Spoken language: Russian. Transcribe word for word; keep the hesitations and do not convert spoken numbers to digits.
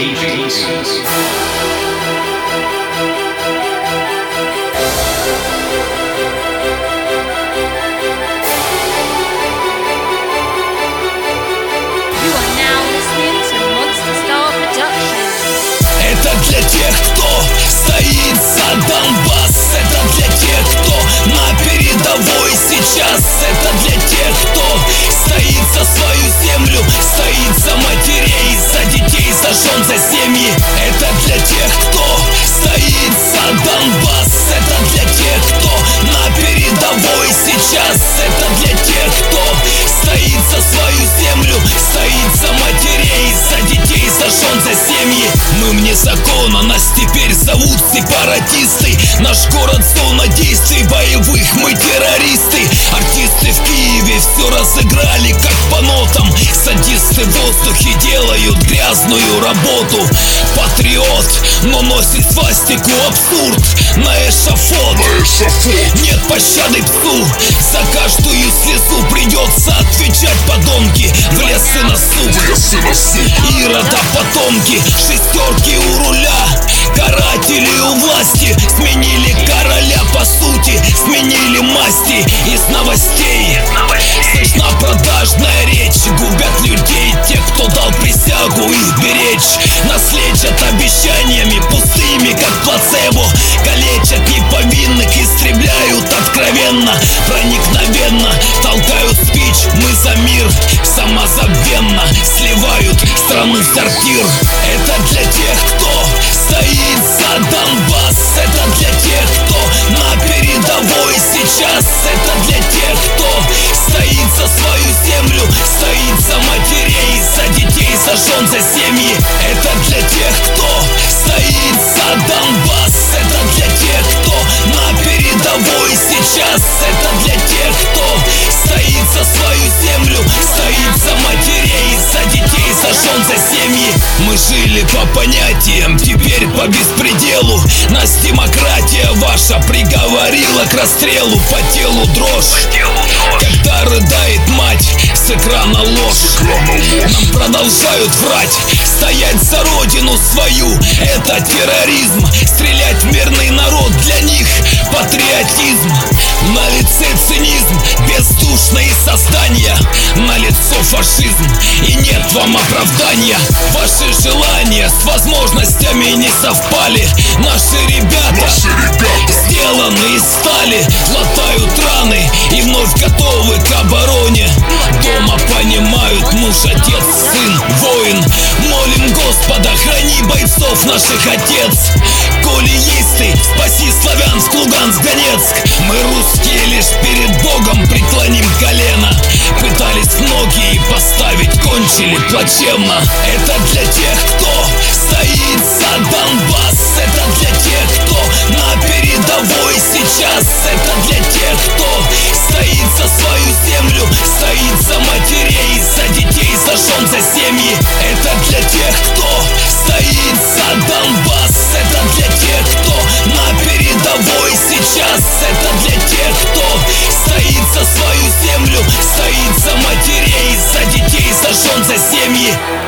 Это для тех, кто стоит за Донбасс. Это для тех, кто на передовой сейчас. Это для тех, кто стоит за свою землю, стоит за матерей, за детей, за жен, за семьи. Это для тех, кто стоит за Донбасс. Это для тех, кто на передовой сейчас. Это для тех, кто стоит за свою землю, стоит за матерей, за детей, за жен, за семьи. Мы вне закона, нас теперь зовут сепаратисты. Наш город зона действий боевых, мы террористы. Артисты в Киеве все разыграли как по нотам. Садисты в воздухе делают грязную работу. Патриот, но носит свастику, абсурд. На эшафот, на эшафот. Нет пощады псу, за каждую слезу придется отвечать, подонки. В лес и на суд, Ирода потомки, шестерки у руля. Каратели у власти сменили короля по сути, сменили масти. Из новостей слышна продажная речь. Губят людей те, кто дал присягу их беречь. Наследят обещаниями пустыми, как плацебо. Калечат неповинных, истребляют откровенно, проникновенно. Толкают спич, мы за мир, самозабвенно. Сливают страну в сортир. Это для тех, кто стоит за Донбасс. Это для тех, кто на передовой сейчас. Это для тех, кто стоит за свою землю, стоит за матерей, за детей, за жен, за семьи. Это для тех, кто стоит за Донбасс. Это для тех, кто на передовой сейчас. Это для тех, кто стоит за свою землю, стоит за матерей, за детей, за жен, за семьи. Мы жили по понятиям, теперь по беспределу. Нас демократия ваша приговорила к расстрелу. По телу дрожь, когда рыдает мать, с экрана ложь. Нам продолжают врать, стоять за родину свою. Это терроризм, стрелять в мирный народ, для них патриотизм. На лице цинизм, бездушные создания. На лицо фашизм, и нет вам оправдания. Ваши желания с возможностями не совпали. Наши ребята, Наши ребята сделаны из стали, латают раны и вновь готовы к обороне. Дома понимают муж, отец, сын, воин. Молим Господа, храни бойцов наших, отец. Коли есть ты, спаси Славянск, Луганск, Донецк. Мы русские лишь перед Богом преклоним колено. Пытались многие поставить, кончили плачевно. Это для тех, кто стоит за Донбасс. Это для тех, кто на передовой сейчас. Это для тех, кто стоит за свою землю, стоит за матерей, за детей, за жен, за семьи. Это для тех, кто стоит за Донбасс. Это для тех, кто на передовой сейчас. Это для тех, кто стоит за свою землю, стоит за матерей, за детей, за жен, за семьи.